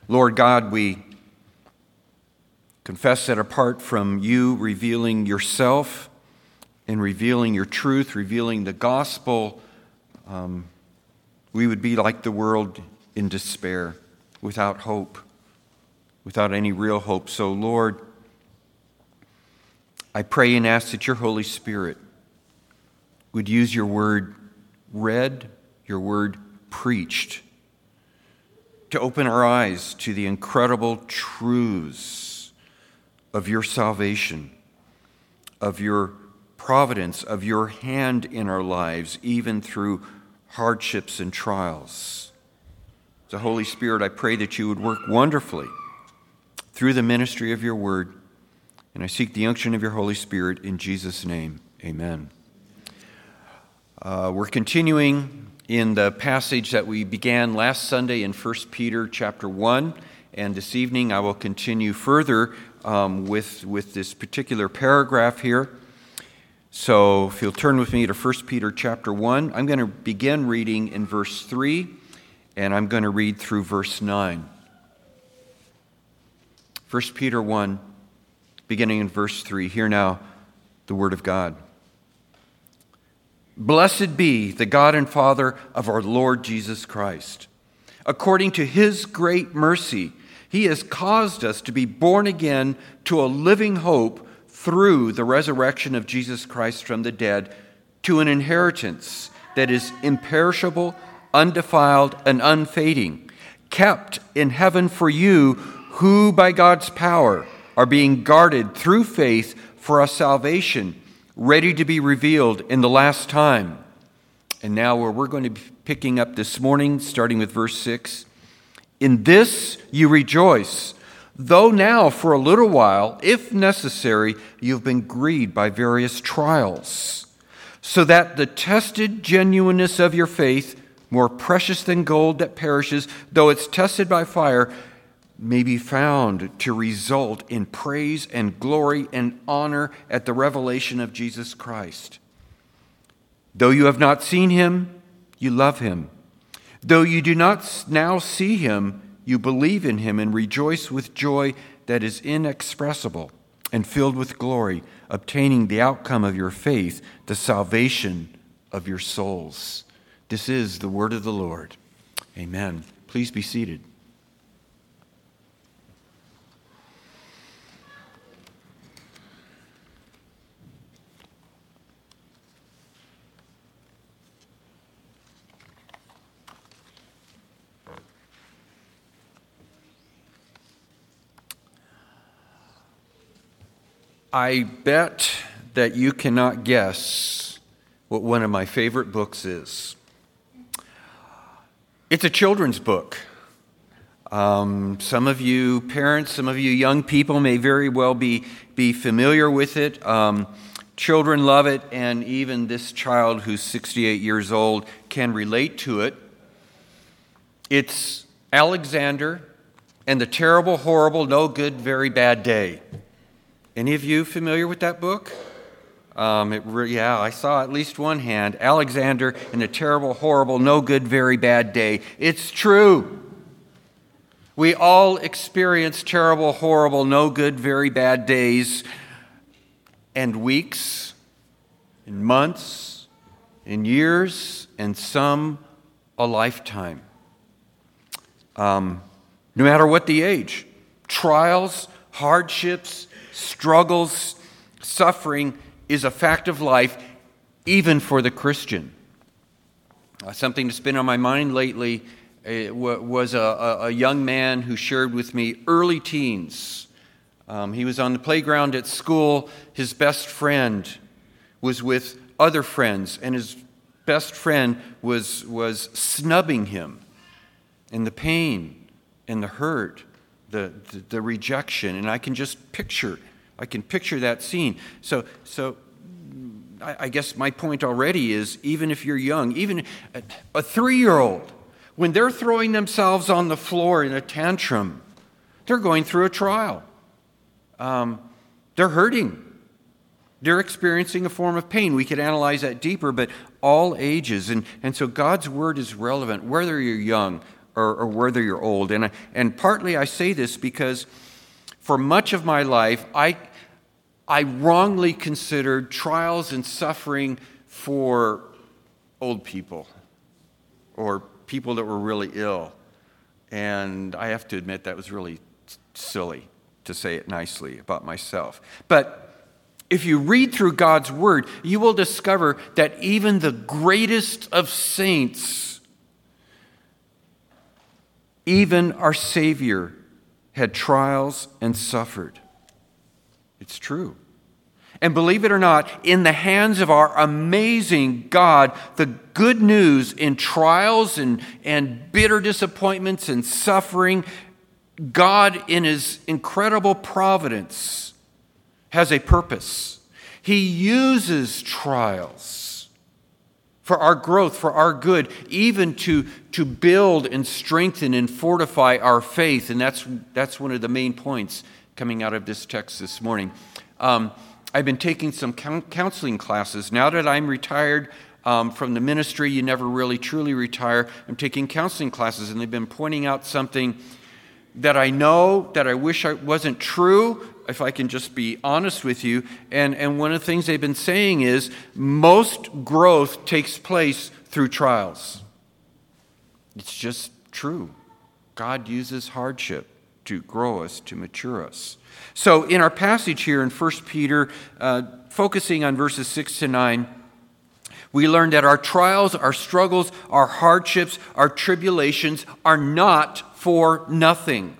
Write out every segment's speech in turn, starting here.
Lord God, we confess that apart from you revealing yourself and revealing your truth, revealing the gospel, we would be like the world in despair, without hope, without any real hope. So, Lord, I pray and ask that your Holy Spirit would use your word read, your word preached, to open our eyes to the incredible truths of your salvation, of your providence, of your hand in our lives, even through hardships and trials. So, Holy Spirit, I pray that you would work wonderfully through the ministry of your word, and I seek the unction of your Holy Spirit in Jesus' name. Amen. We're continuing in the passage that we began last Sunday in 1 Peter chapter 1, and this evening I will continue further with this particular paragraph here. So if you'll turn with me to 1 Peter chapter 1, I'm going to begin reading in verse 3, and I'm going to read through verse 9. 1 Peter 1, beginning in verse 3. Hear now the word of God. Blessed be the God and Father of our Lord Jesus Christ. According to his great mercy, he has caused us to be born again to a living hope through the resurrection of Jesus Christ from the dead, to an inheritance that is imperishable, undefiled, and unfading, kept in heaven for you, who by God's power are being guarded through faith for a salvation ready to be revealed in the last time. And now where we're going to be picking up this morning, starting with verse 6. In this you rejoice, though now for a little while, if necessary, you've been grieved by various trials, so that the tested genuineness of your faith, more precious than gold that perishes, though it's tested by fire, may be found to result in praise and glory and honor at the revelation of Jesus Christ. Though you have not seen him, you love him. Though you do not now see him, you believe in him and rejoice with joy that is inexpressible and filled with glory, obtaining the outcome of your faith, the salvation of your souls. This is the word of the Lord. Amen. Please be seated. I bet that you cannot guess what one of my favorite books is. It's a children's book. Some of you parents, some of you young people may very well be familiar with it. Children love it, and even this child who's 68 years old can relate to it. It's Alexander and the Terrible, Horrible, No Good, Very Bad Day. Any of you familiar with that book? I saw at least one hand. Alexander and the Terrible, Horrible, No Good, Very Bad Day. It's true. We all experience terrible, horrible, no good, very bad days and weeks and months and years and some a lifetime. No matter what the age, trials, hardships, struggles, suffering is a fact of life, even for the Christian. Something that's been on my mind lately was a young man who shared with me early teens. He was on the playground at school. His best friend was with other friends, and his best friend was snubbing him. And the pain and the hurt, the rejection, and I can picture that scene. So I guess my point already is, even if you're young, even a 3-year-old, when they're throwing themselves on the floor in a tantrum, they're going through a trial. They're hurting. They're experiencing a form of pain. We could analyze that deeper, but all ages. And so God's word is relevant, whether you're young, or whether you're old. And partly I say this because for much of my life, I wrongly considered trials and suffering for old people or people that were really ill. And I have to admit that was really silly, to say it nicely, about myself. But if you read through God's Word, you will discover that even the greatest of saints, even our Savior, had trials and suffered. It's true. And believe it or not, in the hands of our amazing God, the good news in trials and bitter disappointments and suffering, God in His incredible providence has a purpose. He uses trials for our growth, for our good, even to build and strengthen and fortify our faith. And that's one of the main points coming out of this text this morning. I've been taking some counseling classes. Now that I'm retired from the ministry, you never really truly retire. I'm taking counseling classes, and they've been pointing out something that I know that I wish wasn't true, if I can just be honest with you. And one of the things they've been saying is most growth takes place through trials. It's just true. God uses hardship to grow us, to mature us. So in our passage here in 1 Peter, focusing on verses 6 to 9, we learn that our trials, our struggles, our hardships, our tribulations are not for nothing.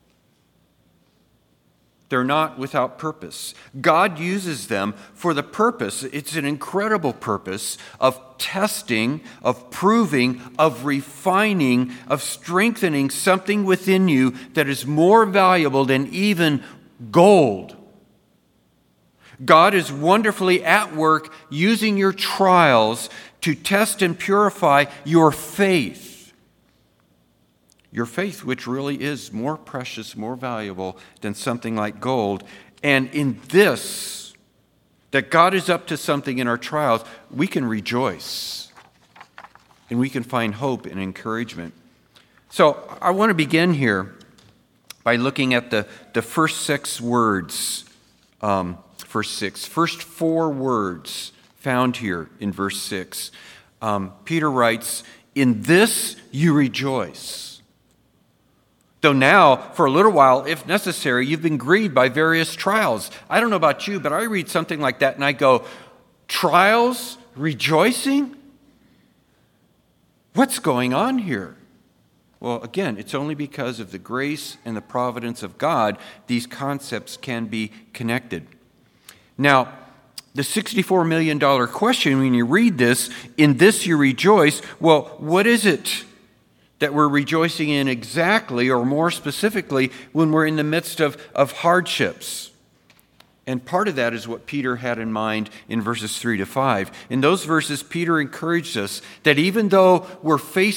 They're not without purpose. God uses them for the purpose, it's an incredible purpose, of testing, of proving, of refining, of strengthening something within you that is more valuable than even gold. God is wonderfully at work using your trials to test and purify your faith. Your faith, which really is more precious, more valuable than something like gold. And in this, that God is up to something in our trials, we can rejoice. And we can find hope and encouragement. So I want to begin here by looking at the first 6 words. First 4 words found here in verse 6. Peter writes, "In this you rejoice. Though now, for a little while, if necessary, you've been grieved by various trials." I don't know about you, but I read something like that and I go, trials? Rejoicing? What's going on here? Well, again, it's only because of the grace and the providence of God these concepts can be connected. Now, the $64 million question, when you read this, "In this you rejoice," well, what is it that we're rejoicing in exactly, or more specifically, when we're in the midst of hardships? And part of that is what Peter had in mind in verses 3 to 5. In those verses, Peter encouraged us that even though we're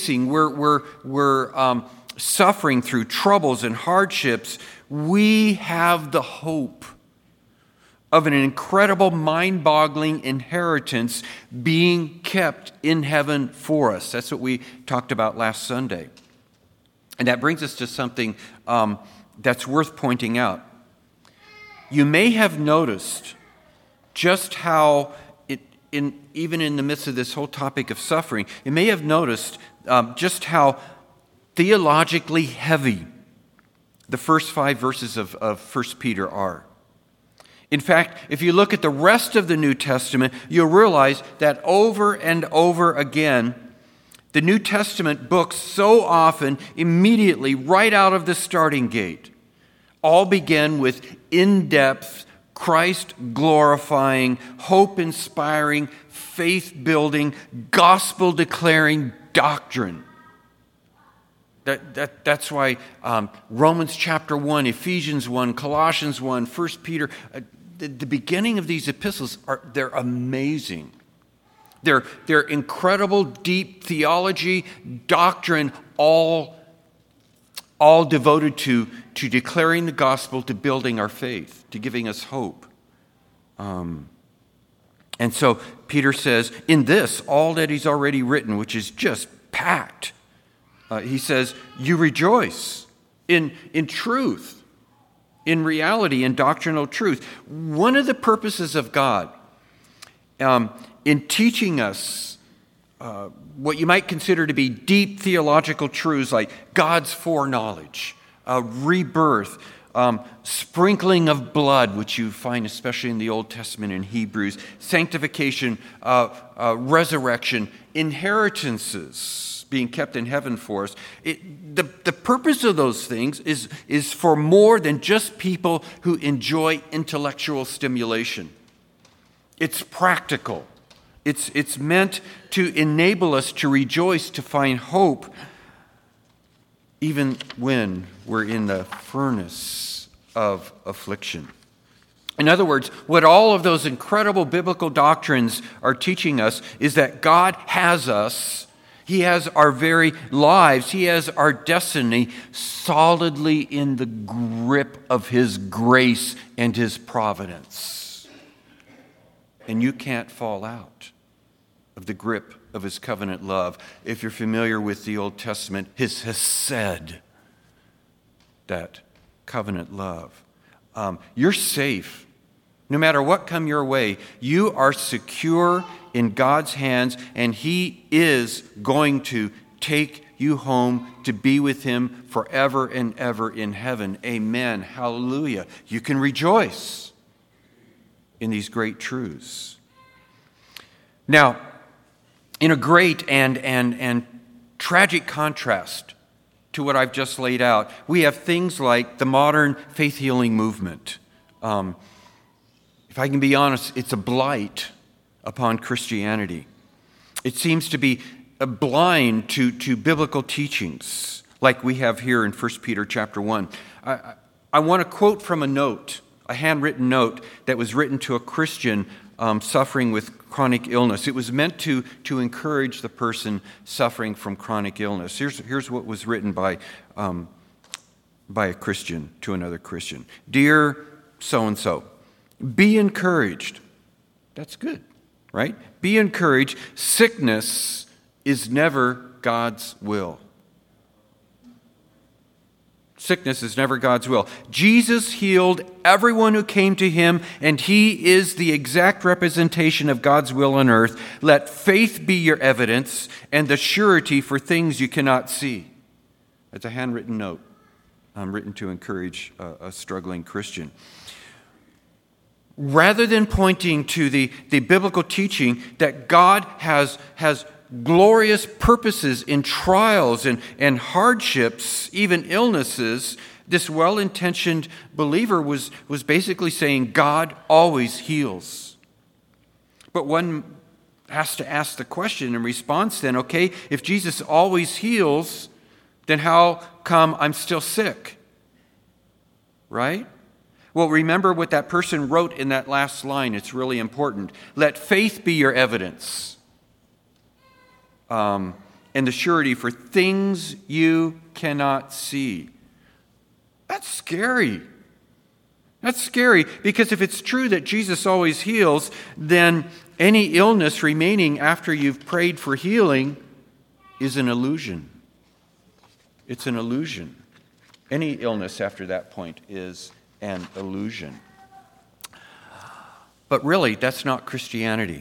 suffering through troubles and hardships, we have the hope of an incredible, mind-boggling inheritance being kept in heaven for us. That's what we talked about last Sunday. And that brings us to something that's worth pointing out. You may have noticed just how, even in the midst of this whole topic of suffering, you may have noticed just how theologically heavy the first 5 verses of 1 Peter are. In fact, if you look at the rest of the New Testament, you'll realize that over and over again, the New Testament books so often, immediately, right out of the starting gate, all begin with in-depth, Christ-glorifying, hope-inspiring, faith-building, gospel-declaring doctrine. That's why Romans chapter 1, Ephesians 1, Colossians 1, 1 Peter, the beginning of these epistles, they're amazing. They're incredible, deep theology, doctrine, all devoted to declaring the gospel, to building our faith, to giving us hope. And so Peter says, in this, all that he's already written, which is just packed, He says, you rejoice in truth, in reality, in doctrinal truth. One of the purposes of God in teaching us what you might consider to be deep theological truths like God's foreknowledge, rebirth, sprinkling of blood, which you find especially in the Old Testament in Hebrews, sanctification, resurrection, inheritances being kept in heaven for us. The purpose of those things is for more than just people who enjoy intellectual stimulation. It's practical. It's meant to enable us to rejoice, to find hope, even when we're in the furnace of affliction. In other words, what all of those incredible biblical doctrines are teaching us is that God has us, He has our very lives, He has our destiny solidly in the grip of His grace and His providence. And you can't fall out of the grip of His covenant love. If you're familiar with the Old Testament, His hesed, that covenant love. You're safe. No matter what come your way, you are secure in God's hands, and He is going to take you home to be with Him forever and ever in heaven. Amen. Hallelujah. You can rejoice in these great truths. Now, in a great and tragic contrast to what I've just laid out, we have things like the modern faith-healing movement. If I can be honest, it's a blight upon Christianity. It seems to be blind to biblical teachings, like we have here in 1 Peter chapter 1. I want to quote from a note, a handwritten note that was written to a Christian suffering with chronic illness. It was meant to encourage the person suffering from chronic illness. Here's what was written by a Christian to another Christian. Dear so-and-so, be encouraged. That's good, right? Be encouraged. Sickness is never God's will. Sickness is never God's will. Jesus healed everyone who came to Him, and He is the exact representation of God's will on earth. Let faith be your evidence and the surety for things you cannot see. That's a handwritten note written to encourage a struggling Christian. Rather than pointing to the biblical teaching that God has glorious purposes in trials and hardships, even illnesses, this well-intentioned believer was basically saying God always heals. But one has to ask the question in response then, okay, if Jesus always heals, then how come I'm still sick? Right? Well, remember what that person wrote in that last line. It's really important. Let faith be your evidence. And the surety for things you cannot see. That's scary. That's scary because if it's true that Jesus always heals, then any illness remaining after you've prayed for healing is an illusion. It's an illusion. Any illness after that point is an illusion. But really, that's not Christianity.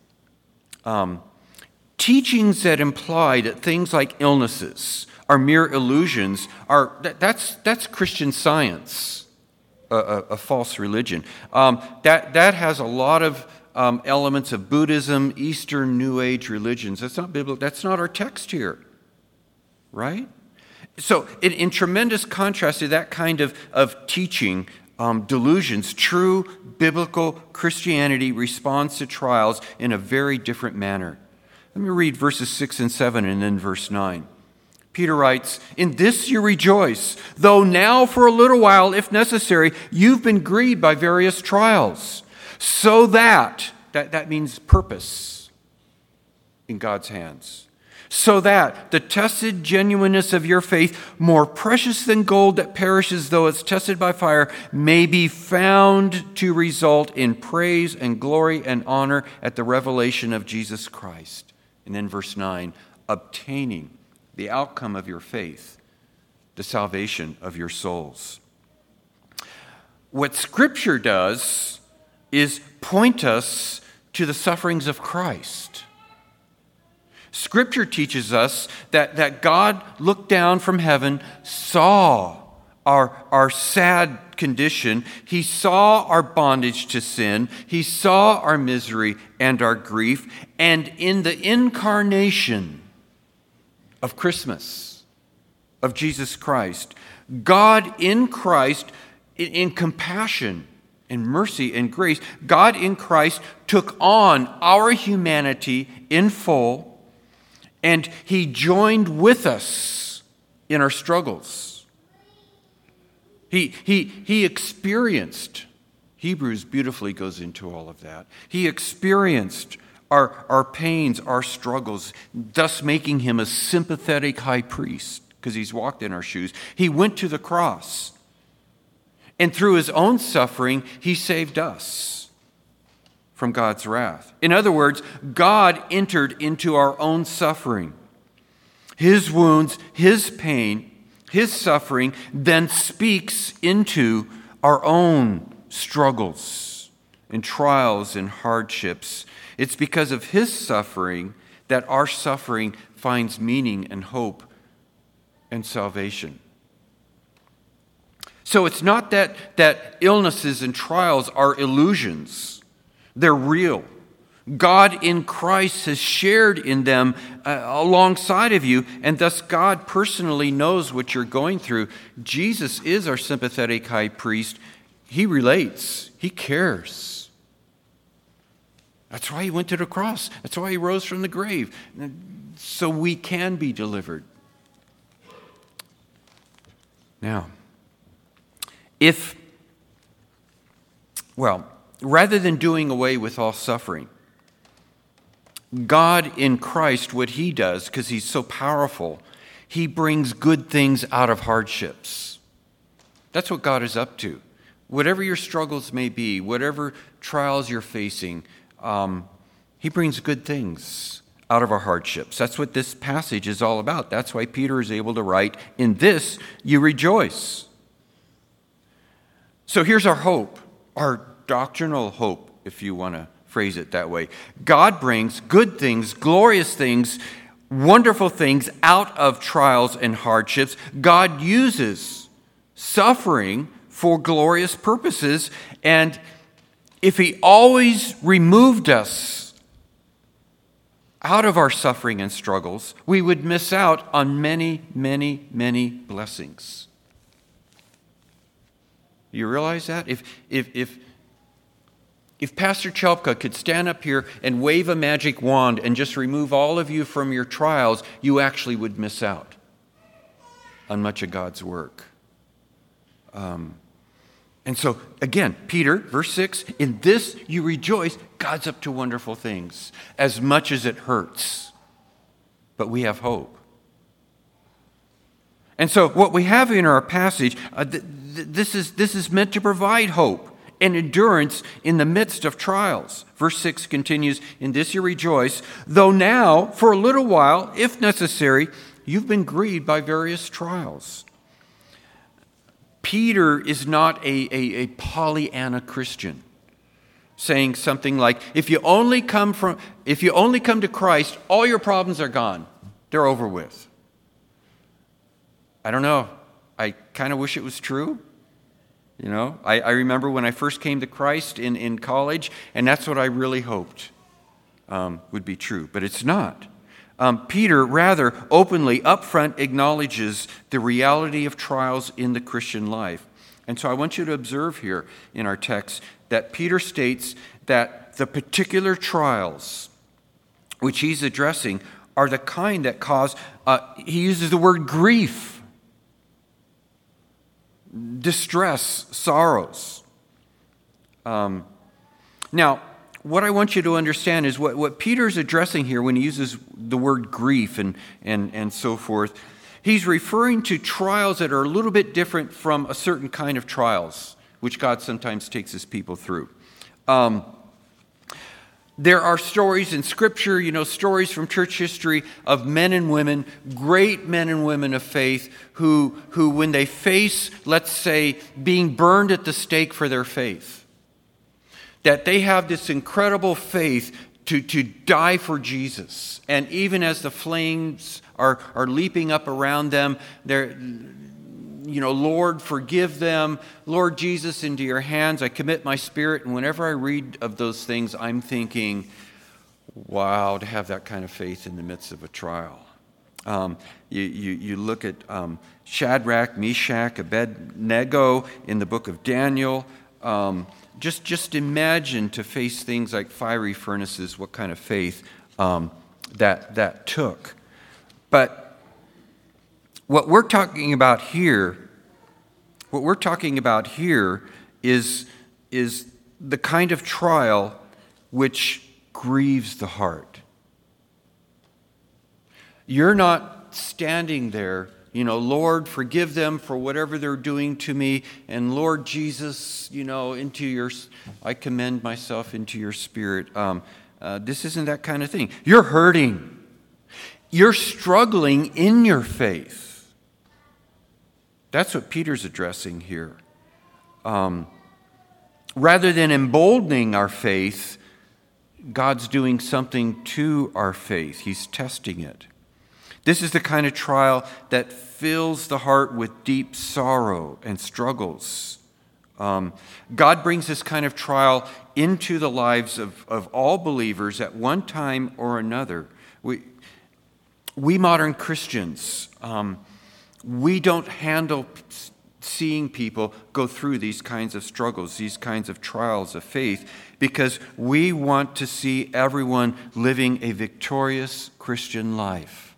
Teachings that imply that things like illnesses are mere illusions that's Christian Science, a false religion. That has a lot of elements of Buddhism, Eastern New Age religions. That's not biblical. That's not our text here, right? So in tremendous contrast to that kind of teaching, delusions, true biblical Christianity responds to trials in a very different manner. Let me read verses 6 and 7 and then verse 9. Peter writes, "In this you rejoice, though now for a little while, if necessary, you've been grieved by various trials, so that means purpose in God's hands, so that the tested genuineness of your faith, more precious than gold that perishes though it's tested by fire, may be found to result in praise and glory and honor at the revelation of Jesus Christ." And then verse 9, obtaining the outcome of your faith, the salvation of your souls. What Scripture does is point us to the sufferings of Christ. Scripture teaches us that God looked down from heaven, saw our sad condition. He saw our bondage to sin. He saw our misery and our grief. And in the incarnation of Christmas, of Jesus Christ, God in Christ, in compassion, in mercy and grace, God in Christ took on our humanity in full, and He joined with us in our struggles. He experienced, Hebrews beautifully goes into all of that. He experienced our pains, our struggles, thus making Him a sympathetic high priest, because He's walked in our shoes. He went to the cross, and through His own suffering, He saved us from God's wrath. In other words, God entered into our own suffering. His wounds, His pain, His suffering then speaks into our own struggles and trials and hardships. It's because of His suffering that our suffering finds meaning and hope and salvation. So it's not that illnesses and trials are illusions. They're real. God in Christ has shared in them alongside of you, and thus God personally knows what you're going through. Jesus is our sympathetic high priest. He relates. He cares. That's why He went to the cross. That's why He rose from the grave, so we can be delivered. Now, rather than doing away with all suffering, God in Christ, what He does, because He's so powerful, He brings good things out of hardships. That's what God is up to. Whatever your struggles may be, whatever trials you're facing, He brings good things out of our hardships. That's what this passage is all about. That's why Peter is able to write, "In this you rejoice." So here's our hope, our doctrinal hope, if you want to phrase it that way. God brings good things, glorious things, wonderful things out of trials and hardships. God uses suffering for glorious purposes, and if He always removed us out of our suffering and struggles, we would miss out on many, many, many blessings. You realize that? If Pastor Chelpka could stand up here and wave a magic wand and just remove all of you from your trials, you actually would miss out on much of God's work. And so, again, Peter, verse 6, "In this you rejoice." God's up to wonderful things, as much as it hurts. But we have hope. And so what we have in our passage, this is meant to provide hope and endurance in the midst of trials. Verse 6 continues, "In this you rejoice, though now, for a little while, if necessary, you've been grieved by various trials." Peter is not a Pollyanna Christian, saying something like, if you only come to Christ, all your problems are gone. They're over with. I don't know. I kind of wish it was true. You know, I remember when I first came to Christ in college, and that's what I really hoped would be true, but it's not. Peter rather openly, upfront acknowledges the reality of trials in the Christian life. And so I want you to observe here in our text that Peter states that the particular trials which he's addressing are the kind that cause, he uses the word grief, distress, sorrows. Now, what I want you to understand is what Peter's addressing here when he uses the word grief and so forth. He's referring to trials that are a little bit different from a certain kind of trials, which God sometimes takes His people through. There are stories in Scripture, stories from church history of men and women, great men and women of faith, who when they face, let's say, being burned at the stake for their faith, that they have this incredible faith to die for Jesus. And even as the flames are leaping up around them, they're, Lord, forgive them. Lord Jesus, into your hands I commit my spirit. And whenever I read of those things, I'm thinking, wow, to have that kind of faith in the midst of a trial. You look at Shadrach, Meshach, Abednego in the book of Daniel. Just imagine to face things like fiery furnaces, what kind of faith that took. But what we're talking about here is the kind of trial which grieves the heart. You're not standing there, Lord, forgive them for whatever they're doing to me, and Lord Jesus, I commend myself into your spirit. This isn't that kind of thing. You're hurting. You're struggling in your faith. That's what Peter's addressing here. Rather than emboldening our faith, God's doing something to our faith. He's testing it. This is the kind of trial that fills the heart with deep sorrow and struggles. God brings this kind of trial into the lives of all believers at one time or another. We modern Christians, we don't handle seeing people go through these kinds of struggles, these kinds of trials of faith, because we want to see everyone living a victorious Christian life.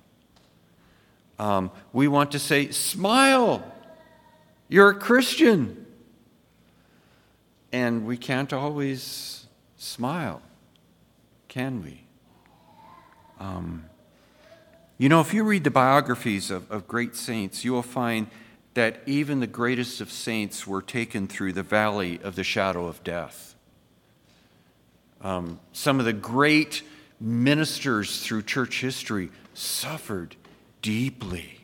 We want to say, smile, you're a Christian. And we can't always smile, can we? If you read the biographies of great saints, you will find that even the greatest of saints were taken through the valley of the shadow of death. Some of the great ministers through church history suffered deeply.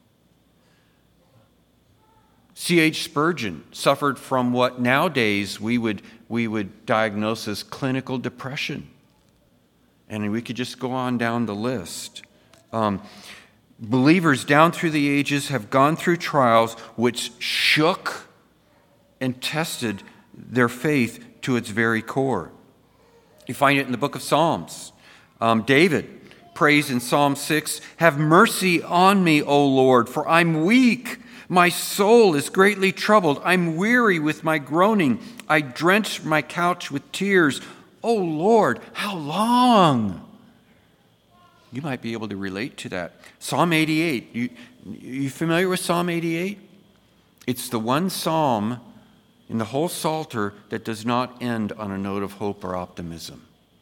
C.H. Spurgeon suffered from what nowadays we would diagnose as clinical depression. And we could just go on down the list. Believers down through the ages have gone through trials which shook and tested their faith to its very core. You find it in the book of Psalms. David prays in Psalm 6, "Have mercy on me, O Lord, for I'm weak. My soul is greatly troubled. I'm weary with my groaning. I drench my couch with tears. O Lord, how long?" You might be able to relate to that. Psalm 88. You familiar with Psalm 88? It's the one psalm in the whole Psalter that does not end on a note of hope or optimism.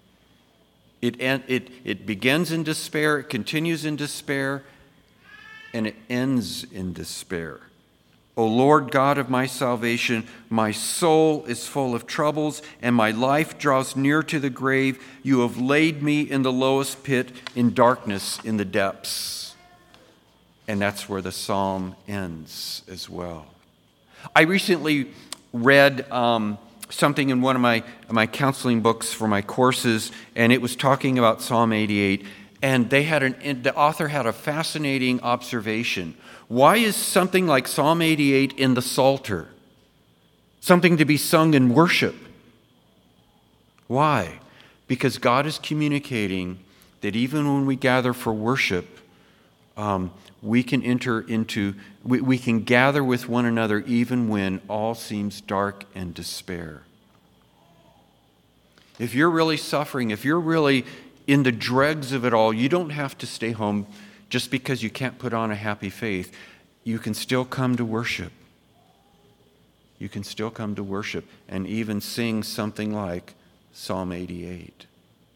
It begins in despair, it continues in despair, and it ends in despair. O Lord God of my salvation, my soul is full of troubles, and my life draws near to the grave. You have laid me in the lowest pit, in darkness, in the depths. And that's where the psalm ends as well. I recently read something in one of my counseling books for my courses, and it was talking about Psalm 88. And the author had a fascinating observation. Why is something like Psalm 88 in the Psalter? Something to be sung in worship. Why? Because God is communicating that even when we gather for worship, we can we can gather with one another even when all seems dark and despair. If you're really suffering, if you're really in the dregs of it all, you don't have to stay home just because you can't put on a happy faith. You can still come to worship. You can still come to worship and even sing something like Psalm 88.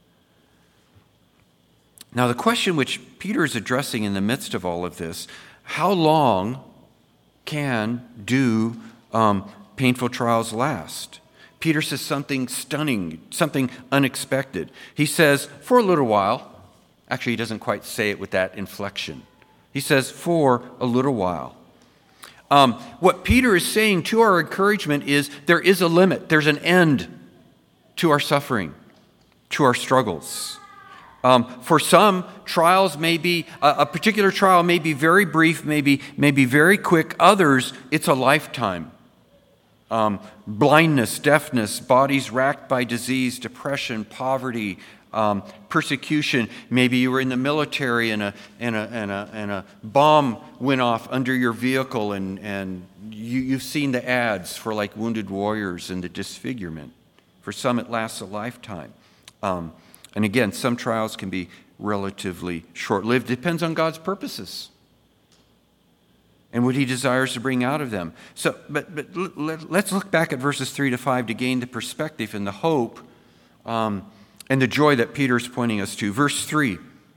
Now, the question which Peter is addressing in the midst of all of this, how long do painful trials last? Peter says something stunning, something unexpected. He says, for a little while. Actually, he doesn't quite say it with that inflection. He says, for a little while. What Peter is saying to our encouragement is there is a limit. There's an end to our suffering, to our struggles. For some, trials may be, a particular trial may be very brief, maybe very quick. Others, it's a lifetime. Blindness, deafness, bodies racked by disease, depression, poverty, persecution. Maybe you were in the military and a bomb went off under your vehicle, and you've seen the ads for like wounded warriors and the disfigurement. For some, it lasts a lifetime. And again, some trials can be relatively short-lived. Depends on God's purposes and what he desires to bring out of them. So, but let's look back at verses 3 to 5 to gain the perspective and the hope and the joy that Peter's pointing us to. Verse 3,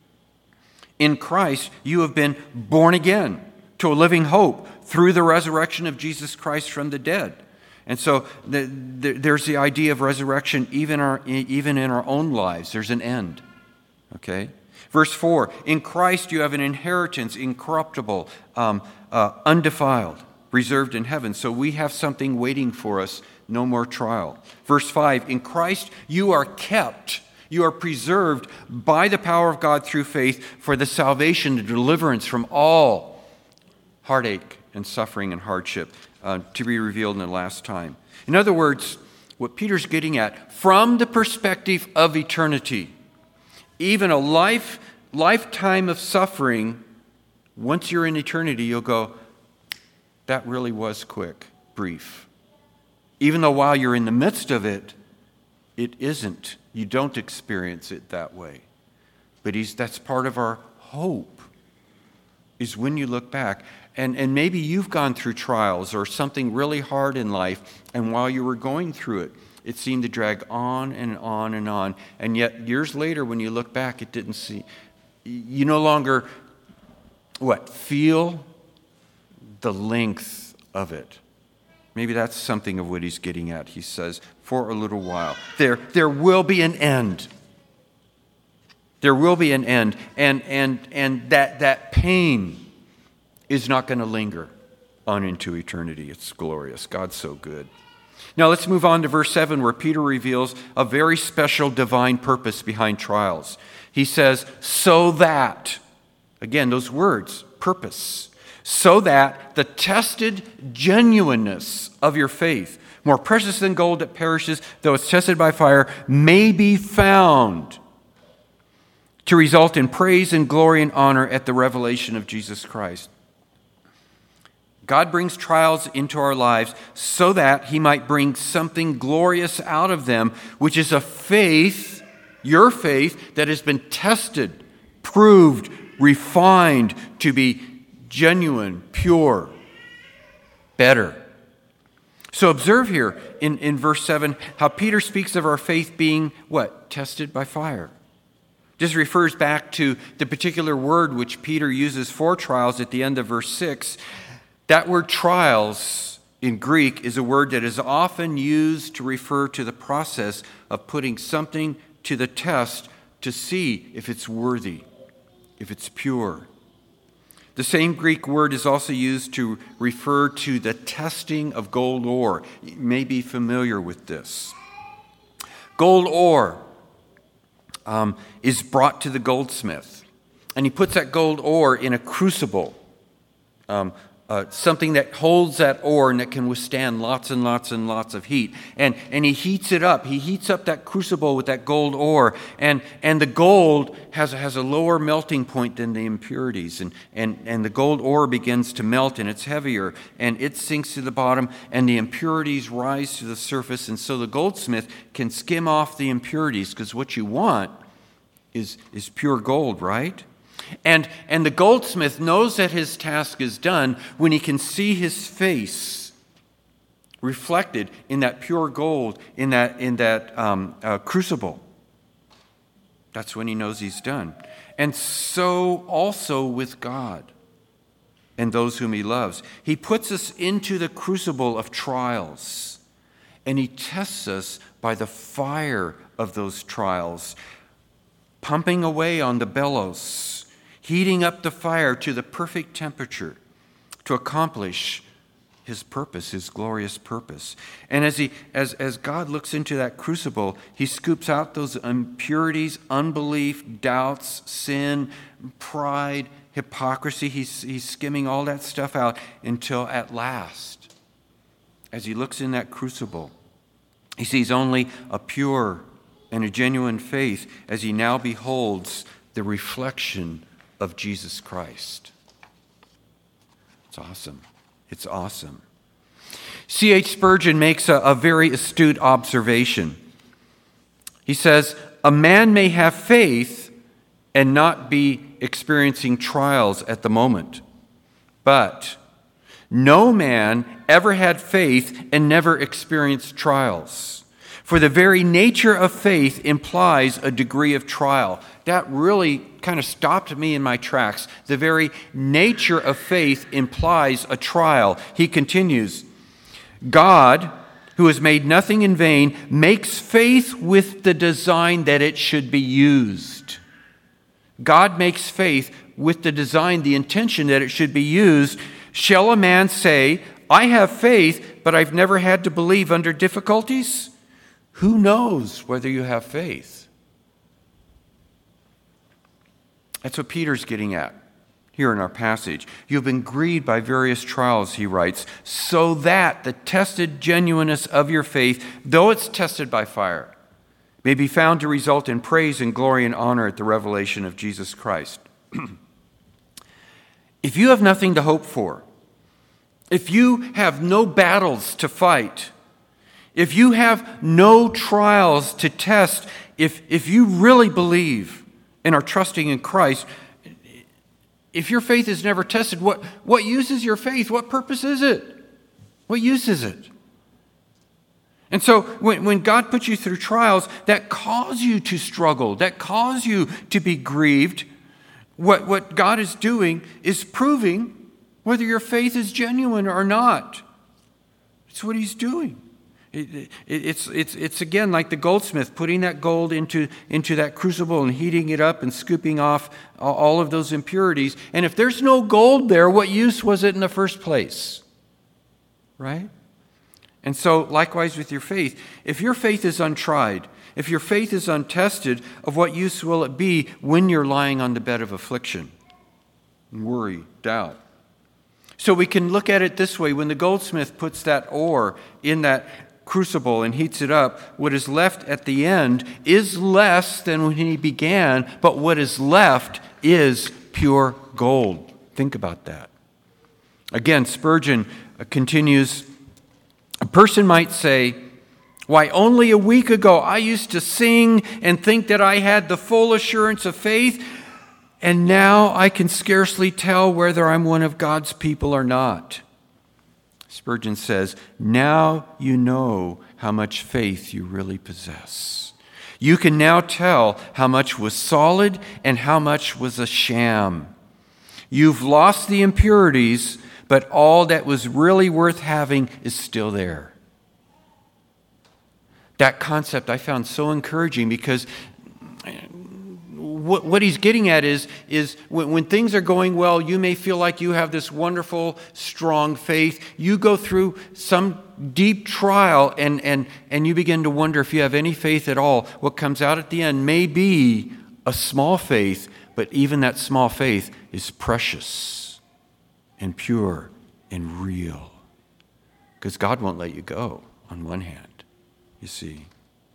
in Christ you have been born again to a living hope through the resurrection of Jesus Christ from the dead. And so there's the idea of resurrection even in our own lives. There's an end. Okay? Verse 4, in Christ you have an inheritance, incorruptible, undefiled, reserved in heaven. So we have something waiting for us, no more trial. Verse 5, in Christ you are kept, you are preserved by the power of God through faith for the salvation and deliverance from all heartache and suffering and hardship to be revealed in the last time. In other words, what Peter's getting at, from the perspective of eternity, even a lifetime of suffering, once you're in eternity, you'll go, that really was quick, brief. Even though while you're in the midst of it, it isn't. You don't experience it that way. But that's part of our hope, is when you look back. And maybe you've gone through trials or something really hard in life, and while you were going through it, it seemed to drag on and on and on. And yet, years later, when you look back, it didn't seem... You no longer, feel the length of it. Maybe that's something of what he's getting at. He says, for a little while. There will be an end. There will be an end. And that pain is not going to linger on into eternity. It's glorious. God's so good. Now let's move on to verse 7, where Peter reveals a very special divine purpose behind trials. He says, so that, again, those words, purpose, so that the tested genuineness of your faith, more precious than gold that perishes, though it's tested by fire, may be found to result in praise and glory and honor at the revelation of Jesus Christ. God brings trials into our lives so that he might bring something glorious out of them, which is a faith, your faith, that has been tested, proved, refined to be genuine, pure, better. So observe here in verse 7 how Peter speaks of our faith being what? Tested by fire. This refers back to the particular word which Peter uses for trials at the end of verse 6. That word trials in Greek is a word that is often used to refer to the process of putting something to the test to see if it's worthy, if it's pure. The same Greek word is also used to refer to the testing of gold ore. You may be familiar with this. Gold ore is brought to the goldsmith, and he puts that gold ore in a crucible, something that holds that ore and that can withstand lots and lots and lots of heat. And he heats it up. He heats up that crucible with that gold ore. And the gold has a lower melting point than the impurities. And the gold ore begins to melt, and it's heavier. And it sinks to the bottom, and the impurities rise to the surface. And so the goldsmith can skim off the impurities, because what you want is pure gold, right? And the goldsmith knows that his task is done when he can see his face reflected in that pure gold, in that crucible. That's when he knows he's done. And so also with God and those whom he loves. He puts us into the crucible of trials. And he tests us by the fire of those trials, pumping away on the bellows, heating up the fire to the perfect temperature to accomplish his purpose, his glorious purpose. And as God looks into that crucible, he scoops out those impurities, unbelief, doubts, sin, pride, hypocrisy. He's skimming all that stuff out until at last, as he looks in that crucible, he sees only a pure and a genuine faith as he now beholds the reflection of Jesus Christ. It's awesome. It's awesome. C.H. Spurgeon makes a very astute observation. He says, a man may have faith and not be experiencing trials at the moment, but no man ever had faith and never experienced trials. For the very nature of faith implies a degree of trial. That really kind of stopped me in my tracks. The very nature of faith implies a trial. He continues, God, who has made nothing in vain, makes faith with the design that it should be used. God makes faith with the design, the intention that it should be used. Shall a man say, I have faith, but I've never had to believe under difficulties? Who knows whether you have faith? That's what Peter's getting at here in our passage. You've been grieved by various trials, he writes, so that the tested genuineness of your faith, though it's tested by fire, may be found to result in praise and glory and honor at the revelation of Jesus Christ. If you have nothing to hope for, if you have no battles to fight, if you have no trials to test, if you really believe and are trusting in Christ, if your faith is never tested, what use is your faith? What purpose is it? What use is it? And so when God puts you through trials that cause you to struggle, that cause you to be grieved, what God is doing is proving whether your faith is genuine or not. It's what he's doing. It's again like the goldsmith putting that gold into that crucible and heating it up and scooping off all of those impurities. And if there's no gold there, what use was it in the first place? Right? And so likewise with your faith. If your faith is untried, if your faith is untested, of what use will it be when you're lying on the bed of affliction, worry, doubt? So we can look at it this way. When the goldsmith puts that ore in that crucible and heats it up, what is left at the end is less than when he began, but what is left is pure gold. Think about that. Again, Spurgeon continues, a person might say, why, only a week ago I used to sing and think that I had the full assurance of faith, and now I can scarcely tell whether I'm one of God's people or not. Spurgeon says, now you know how much faith you really possess. You can now tell how much was solid and how much was a sham. You've lost the impurities, but all that was really worth having is still there. That concept I found so encouraging because what he's getting at is when things are going well, you may feel like you have this wonderful, strong faith. You go through some deep trial and you begin to wonder if you have any faith at all. What comes out at the end may be a small faith, but even that small faith is precious and pure and real. Because God won't let you go, on one hand, you see.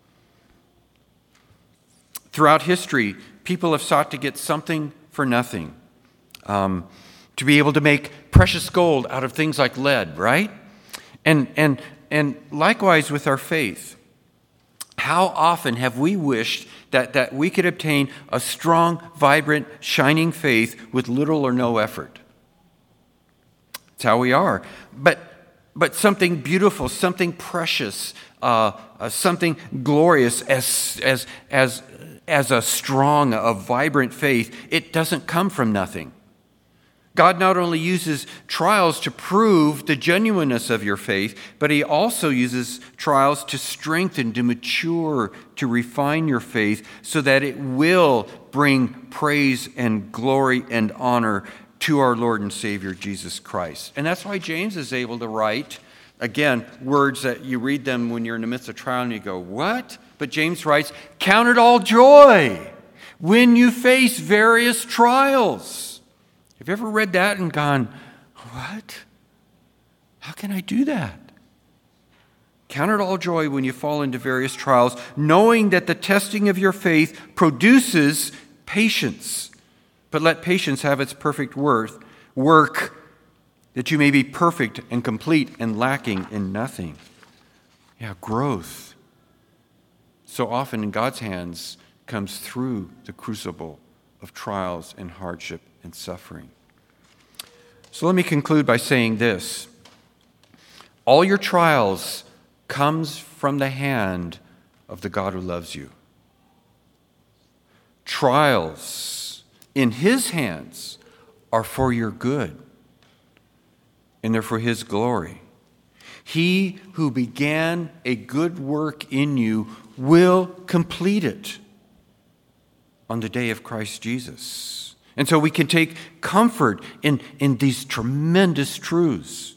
Throughout history, people have sought to get something for nothing, to be able to make precious gold out of things like lead, right? And likewise with our faith. How often have we wished that we could obtain a strong, vibrant, shining faith with little or no effort? It's how we are. But something beautiful, something precious, something glorious as a strong, a vibrant faith, it doesn't come from nothing. God not only uses trials to prove the genuineness of your faith, but he also uses trials to strengthen, to mature, to refine your faith so that it will bring praise and glory and honor to our Lord and Savior Jesus Christ. And that's why James is able to write, again, words that you read them when you're in the midst of trial and you go, what? But James writes, count it all joy when you face various trials. Have you ever read that and gone, what? How can I do that? Count it all joy when you fall into various trials, knowing that the testing of your faith produces patience. But let patience have its perfect work, that you may be perfect and complete and lacking in nothing. Yeah, growth. So often in God's hands comes through the crucible of trials and hardship and suffering. So let me conclude by saying this. All your trials comes from the hand of the God who loves you. Trials in his hands are for your good, and they're for his glory. He who began a good work in you will complete it on the day of Christ Jesus. And so we can take comfort in these tremendous truths.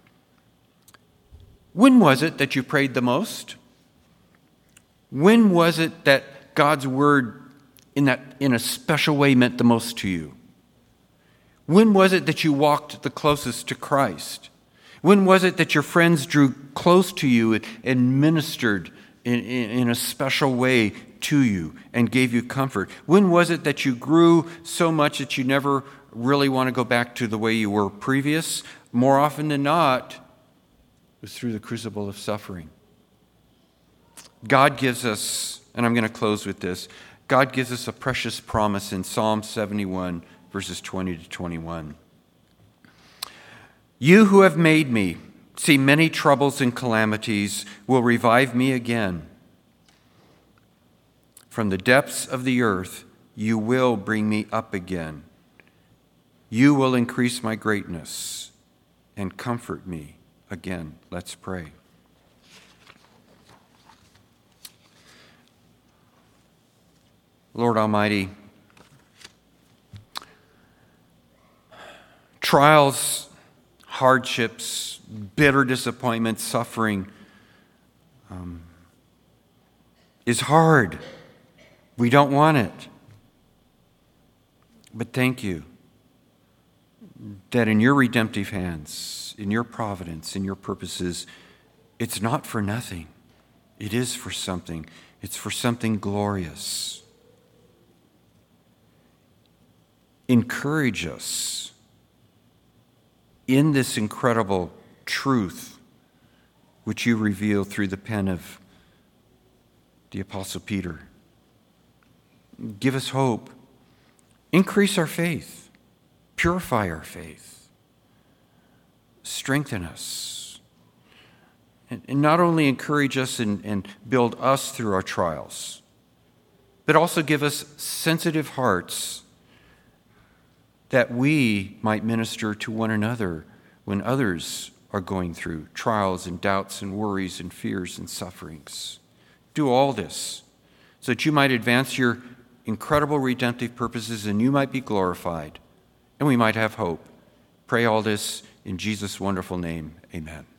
When was it that you prayed the most? When was it that God's word in a special way meant the most to you? When was it that you walked the closest to Christ? When was it that your friends drew close to you and ministered in a special way to you and gave you comfort? When was it that you grew so much that you never really want to go back to the way you were previous? More often than not, it was through the crucible of suffering. God gives us, and I'm going to close with this, God gives us a precious promise in Psalm 71, verses 20 to 21. You who have made me see many troubles and calamities will revive me again. From the depths of the earth, you will bring me up again. You will increase my greatness and comfort me again. Let's pray. Lord Almighty, trials, hardships, bitter disappointment, suffering is hard. We don't want it. But thank you that in your redemptive hands, in your providence, in your purposes, it's not for nothing. It is for something. It's for something glorious. Encourage us in this incredible truth which you reveal through the pen of the Apostle Peter. Give us hope. Increase our faith. Purify our faith. Strengthen us. And not only encourage us and build us through our trials, but also give us sensitive hearts that we might minister to one another when others are going through trials and doubts and worries and fears and sufferings. Do all this so that you might advance your incredible redemptive purposes and you might be glorified and we might have hope. Pray all this in Jesus' wonderful name. Amen.